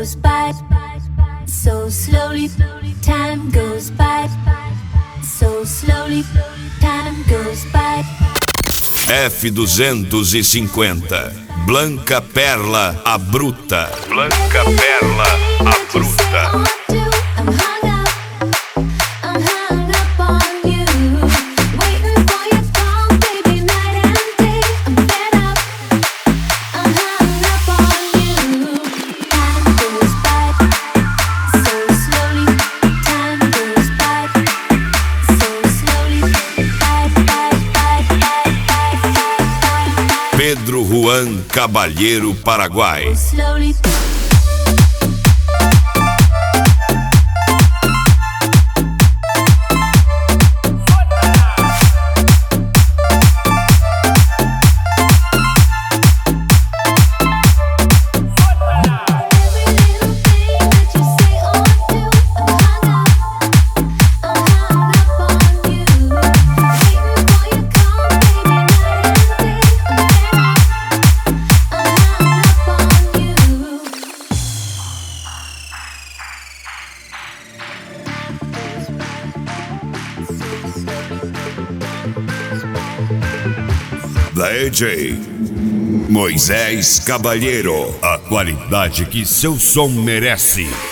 goes by so slowly. Time goes by so slowly. Time goes by. F250 Blanca Perla, a bruta. Blanca Perla, a bruta. Pedro Juan Cabalheiro, Paraguai. DJ Moisés Cabalheiro, a qualidade que seu som merece.